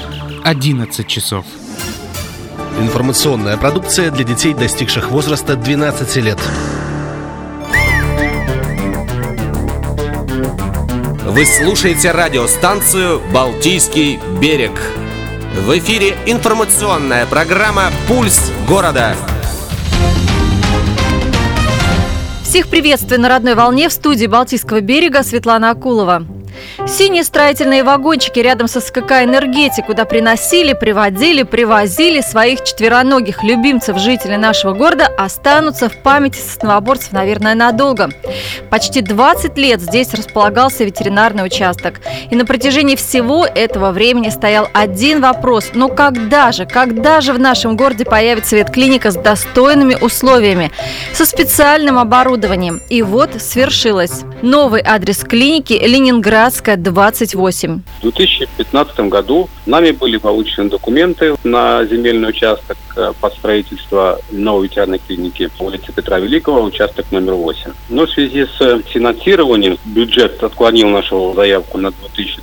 11 часов. Информационная продукция для детей, достигших возраста 12 лет. Вы слушаете радиостанцию «Балтийский берег». В эфире информационная программа «Пульс города». Всех приветствую на родной волне. В студии Балтийского берега Светлана Акулова. Синие строительные вагончики рядом со СКК «Энергетик», куда приносили, приводили, привозили своих четвероногих любимцев жителей нашего города, останутся в памяти сосновоборцев, наверное, надолго. Почти 20 лет здесь располагался ветеринарный участок. И на протяжении всего этого времени стоял один вопрос. Ну когда же в нашем городе появится ветклиника с достойными условиями, со специальным оборудованием? И вот свершилось. Новый адрес клиники – Ленинградская, 28. В 2015 году нами были получены документы на земельный участок под строительство новой ветеринарной клиники по улице Петра Великого, участок номер 8. Но в связи с финансированием бюджет отклонил нашу заявку на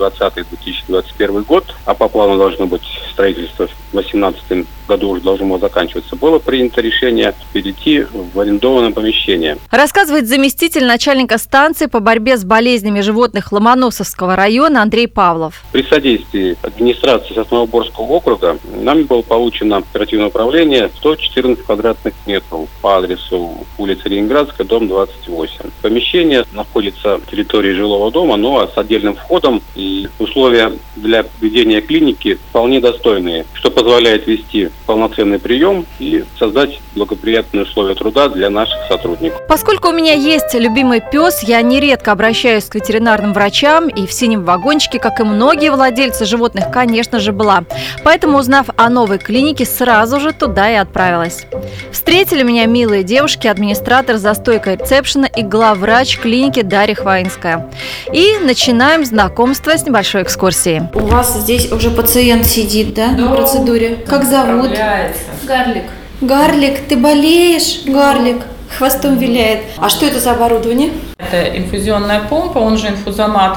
2020-2021 год, а по плану должно быть строительство в 2018 году уже должно было заканчиваться. Было принято решение перейти в арендованное помещение. Рассказывает заместитель начальника станции по борьбе с болезнями животных Ломоносовского района Андрей Павлов. При содействии администрации Сосновоборского округа нами было получено оперативное управление 114 квадратных метров по адресу улица Ленинградская, дом 28. Помещение находится на территории жилого дома, но с отдельным входом, и условия для ведения клиники вполне достойные, что позволяет вести полноценный прием и создать благоприятные условия труда для наших сотрудников. Поскольку у меня есть любимый пес, я нередко обращаюсь к ветеринарным врачам, и в синем вагончике, как и многие владельцы животных, конечно же, была. Поэтому, узнав о новой клинике, сразу же туда и отправилась. Встретили меня милые девушки, администратор за стойкой ресепшена и главврач клиники Дарья Хваинская. И начинаем знакомство с небольшой экскурсией. У вас здесь уже пациент сидит, да, на процедуре? Как зовут? Гарлик. Гарлик, ты болеешь? Гарлик хвостом виляет. А что это за оборудование? Это инфузионная помпа, он же инфузомат.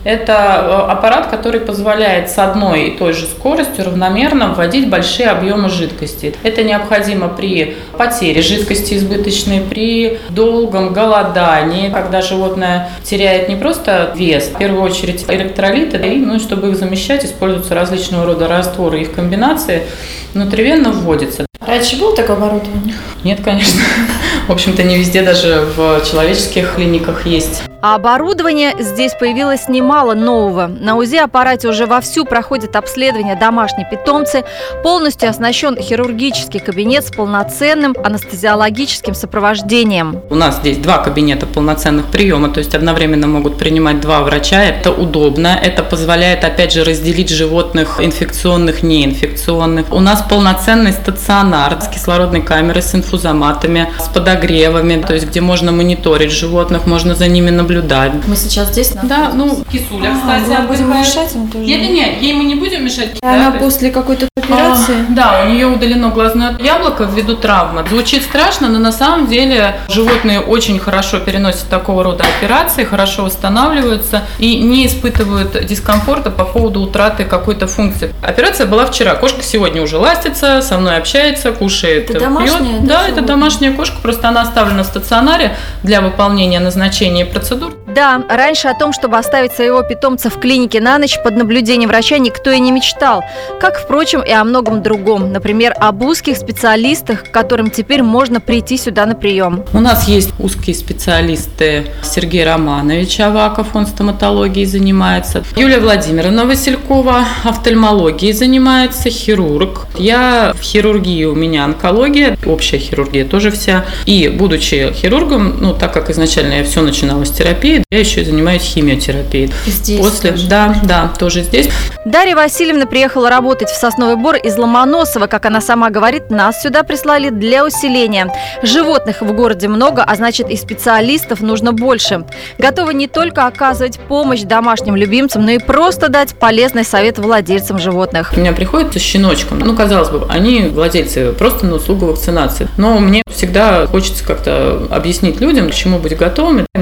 Это аппарат, который позволяет с одной и той же скоростью равномерно вводить большие объемы жидкости. Это необходимо при потере жидкости избыточной, при долгом голодании, когда животное теряет не просто вес, в первую очередь электролиты, и чтобы их замещать, используются различного рода растворы, их комбинации внутривенно вводится. Раньше было такое оборудование? Нет, конечно. В общем-то, не везде, даже в человеческих клиниках есть. А оборудования здесь появилось немало нового. На УЗИ-аппарате уже вовсю проходит обследование домашней питомцы. Полностью оснащен хирургический кабинет с полноценным анестезиологическим сопровождением. У нас здесь 2 кабинета полноценных приема, то есть одновременно могут принимать 2 врача. Это удобно, это позволяет, опять же, разделить животных инфекционных, неинфекционных. У нас полноценный стационар с кислородной камерой, с инфузоматами, с подогревами, то есть где можно мониторить животных, можно за ними наблюдать. Мы сейчас здесь находимся. Да, Кисуля, кстати. Мы будем мешать им тоже? Нет, ей мы не будем мешать. Она после какой-то операции? Да, у нее удалено глазное яблоко ввиду травмы. Звучит страшно, но на самом деле животные очень хорошо переносят такого рода операции, хорошо восстанавливаются и не испытывают дискомфорта по поводу утраты какой-то функции. Операция была вчера. Кошка сегодня уже ластится, со мной общается, кушает, это домашняя, пьет. Да, это домашняя кошка, просто она оставлена в стационаре для выполнения назначения процедур. Да, раньше о том, чтобы оставить своего питомца в клинике на ночь под наблюдением врача, никто и не мечтал. Как, впрочем, и о многом другом. Например, об узких специалистах, к которым теперь можно прийти сюда на прием. У нас есть узкие специалисты. Сергей Романович Аваков, он стоматологией занимается. Юлия Владимировна Василькова офтальмологией занимается, хирург. Я в хирургии, у меня онкология, общая хирургия тоже вся. И будучи хирургом, так как изначально я все начинала с терапии, я еще и занимаюсь химиотерапией. Здесь тоже? Да, тоже здесь. Дарья Васильевна приехала работать в Сосновый Бор из Ломоносова. Как она сама говорит, нас сюда прислали для усиления. Животных в городе много, а значит и специалистов нужно больше. Готовы не только оказывать помощь домашним любимцам, но и просто дать полезный совет владельцам животных. У меня приходят со щеночком. Казалось бы, они владельцы просто на услугу вакцинации. Но мне всегда хочется как-то объяснить людям, к чему быть готовыми. Мы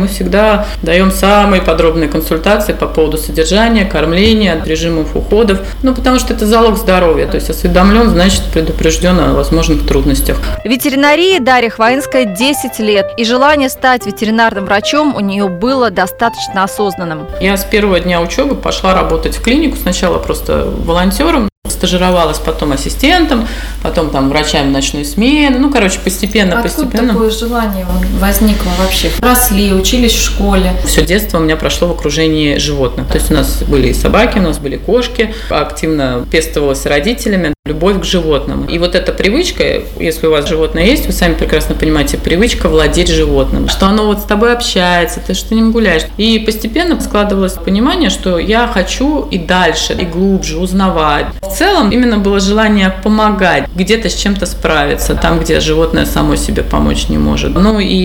мы всегда даем самые подробные консультации по поводу содержания, кормления, режимов уходов. Потому что это залог здоровья. То есть осведомлен, значит предупрежден о возможных трудностях. Ветеринарии Дарья Хвоинская 10 лет. И желание стать ветеринарным врачом у нее было достаточно осознанным. Я с первого дня учебы пошла работать в клинику. Сначала просто волонтером. Стажировалась потом ассистентом, потом врачами ночной смены. Постепенно. Откуда такое желание возникло вообще? Росли, учились в школе. Все детство у меня прошло в окружении животных. То есть у нас были и собаки, у нас были кошки. Активно пестовалась родителями любовь к животным. И вот эта привычка, если у вас животное есть, вы сами прекрасно понимаете, привычка владеть животным. Что оно с тобой общается, ты что с ним гуляешь. И постепенно складывалось понимание, что я хочу и дальше, и глубже узнавать. В целом именно было желание помогать, где-то с чем-то справиться, там, где животное само себе помочь не может.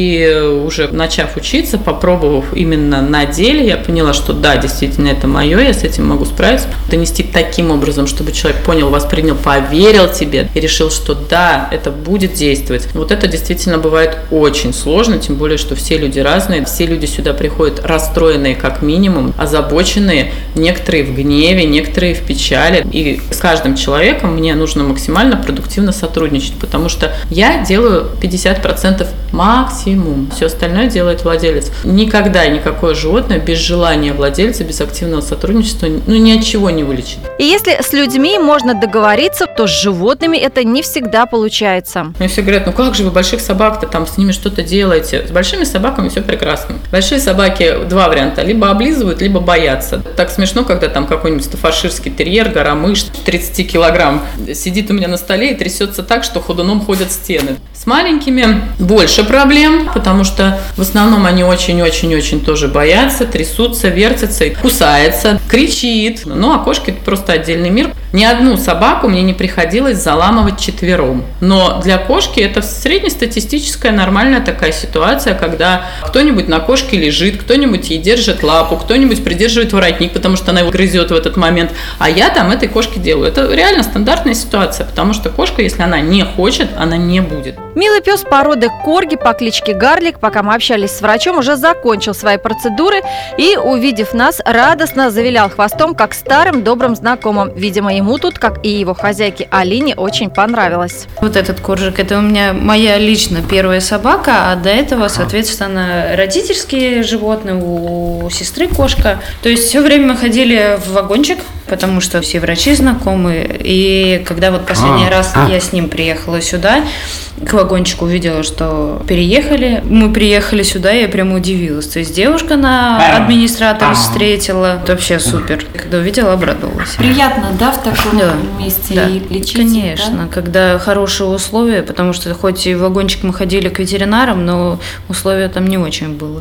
И уже начав учиться, попробовав именно на деле, я поняла, что да, действительно это мое, я с этим могу справиться. Донести таким образом, чтобы человек понял, воспринял, поверил тебе и решил, что да, это будет действовать. Вот это действительно бывает очень сложно, тем более, что все люди разные, все люди сюда приходят расстроенные как минимум, озабоченные, некоторые в гневе, некоторые в печали. И с каждым человеком мне нужно максимально продуктивно сотрудничать, потому что я делаю 50% максимум, все остальное делает владелец. Никогда никакое животное без желания владельца, без активного сотрудничества ни от чего не вылечит. И если с людьми можно договориться, то с животными это не всегда получается. Мне все говорят, как же вы больших собак-то с ними что-то делаете? С большими собаками все прекрасно. Большие собаки два варианта, либо облизывают, либо боятся. Так смешно, когда какой-нибудь стаффорширский терьер, гора мышц, 30 килограмм, сидит у меня на столе и трясется так, что ходуном ходят стены. С маленькими больше проблем, потому что в основном они очень-очень-очень тоже боятся, трясутся, вертятся, кусаются, кричит. А кошки – это просто отдельный мир. Ни одну собаку мне не приходилось заламывать четвером. Но для кошки это среднестатистическая нормальная такая ситуация, когда кто-нибудь на кошке лежит, кто-нибудь ей держит лапу, кто-нибудь придерживает воротник, потому что она его грызет в этот момент, а я этой кошке делаю. Это реально стандартная ситуация, потому что кошка, если она не хочет, она не будет. Милый пес породы корги по кличке Гарлик, пока мы общались с врачом, уже закончил свои процедуры и, увидев нас, радостно завилял хвостом, как старым добрым знакомым. Видимо, ему тут, как и его хозяйке Алине, очень понравилось. Вот этот коржик, это у меня моя лично первая собака, а до этого, соответственно, родительские животные, у сестры кошка. То есть все время мы ходили в вагончик, потому что все врачи знакомы. И когда последний раз я с ним приехала сюда, к вагончику увидела, что переехали. Мы приехали сюда, я прямо удивилась. То есть девушка администратора встретила. Это вообще супер. Когда увидела, обрадовалась. Приятно, да, в таком месте и лечить? Конечно, да? Когда хорошие условия, потому что хоть и в вагончик мы ходили к ветеринарам, но условия там не очень было.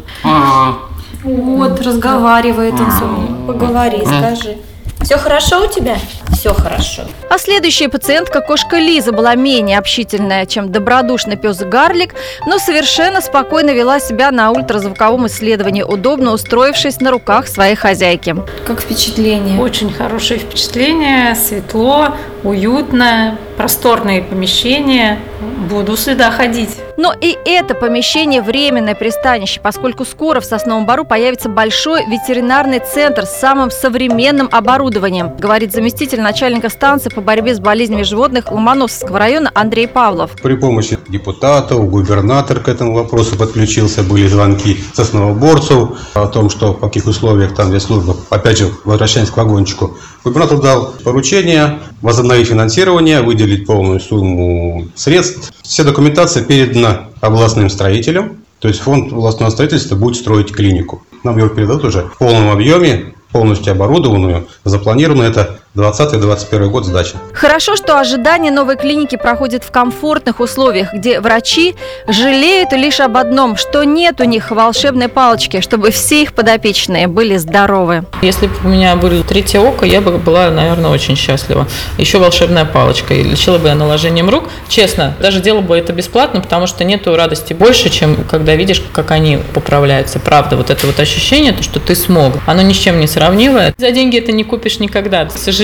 Разговаривает он со мной. Поговори, скажи. Все хорошо у тебя? Все хорошо. А следующая пациентка, кошка Лиза, была менее общительная, чем добродушный пес Гарлик, но совершенно спокойно вела себя на ультразвуковом исследовании, удобно устроившись на руках своей хозяйки. Как впечатление? Очень хорошее впечатление, светло, уютно, просторные помещения. Буду сюда ходить. Но и это помещение временное пристанище, поскольку скоро в Сосновом Бору появится большой ветеринарный центр с самым современным оборудованием, говорит заместитель начальника станции по борьбе с болезнями животных Ломоносовского района Андрей Павлов. При помощи депутатов, губернатор к этому вопросу подключился, были звонки сосновоборцев о том, что в каких условиях там здесь служба. Опять же, возвращаясь к вагончику, губернатор дал поручение возобновить финансирование, выделить полную сумму средств. Вся документация передана областным строителям, то есть фонд областного строительства будет строить клинику. Нам его передадут уже в полном объеме, полностью оборудованную, запланировано это 2020-2021 год сдачи. Хорошо, что ожидание новой клиники проходит в комфортных условиях, где врачи жалеют лишь об одном, что нет у них волшебной палочки, чтобы все их подопечные были здоровы. Если бы у меня было третье око, я бы была, наверное, очень счастлива. Еще волшебная палочка. И лечила бы я наложением рук. Честно, даже делала бы это бесплатно, потому что нету радости больше, чем когда видишь, как они поправляются. Правда, вот это ощущение, то, что ты смог, оно ни с чем не сравнивое. За деньги это не купишь никогда. К сожалению,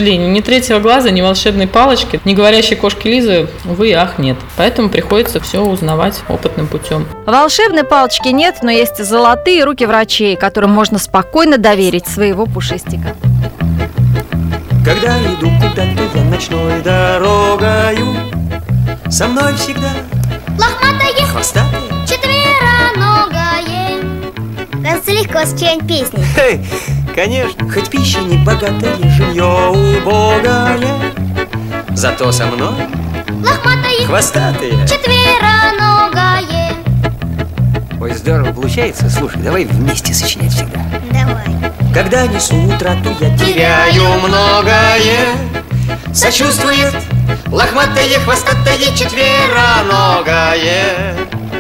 сожалению, ни третьего глаза, ни волшебной палочки, ни говорящей кошки Лизы, увы и ах, нет. Поэтому приходится все узнавать опытным путем. Волшебной палочки нет, но есть золотые руки врачей, которым можно спокойно доверить своего пушистика. Когда иду куда-то я ночной дорогою, со мной всегда лохматое, хвостатое, четвероногое. Кажется, легко с чьей-нибудь песней. Конечно, хоть пища не богатая, жилье убогое, зато со мной Лохматое, хвостатое, четвероногое. Ой, здорово получается. Слушай, давай вместе сочинять всегда. Давай. Когда несу утрату, я теряю многое. Сочувствует лохматое, хвостатое, четвероногое.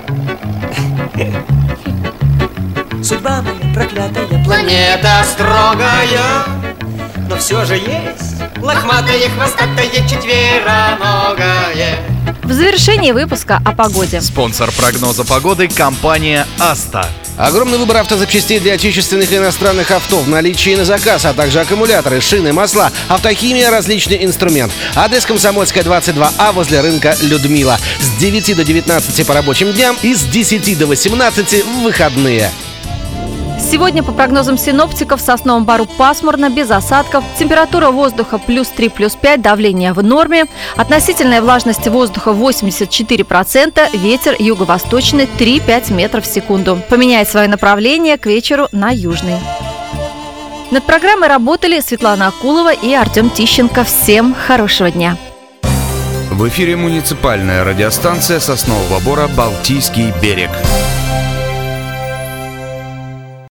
Судьба моя проклятая, планета строгая, но все же есть лохматое, хвостатое, четвероногое. В завершении выпуска о погоде. Спонсор прогноза погоды – компания «Аста». Огромный выбор автозапчастей для отечественных и иностранных авто в наличии на заказ, а также аккумуляторы, шины, масла, автохимия, различный инструмент. Адрес Комсомольская, 22А, возле рынка Людмила. С 9 до 19 по рабочим дням и с 10 до 18 в выходные. Сегодня, по прогнозам синоптиков, в Сосновом Бору пасмурно, без осадков, температура воздуха +3, +5, давление в норме, относительная влажность воздуха 84%, ветер юго-восточный 3-5 метров в секунду. Поменяет свое направление к вечеру на южный. Над программой работали Светлана Акулова и Артем Тищенко. Всем хорошего дня! В эфире муниципальная радиостанция Соснового Бора «Балтийский берег».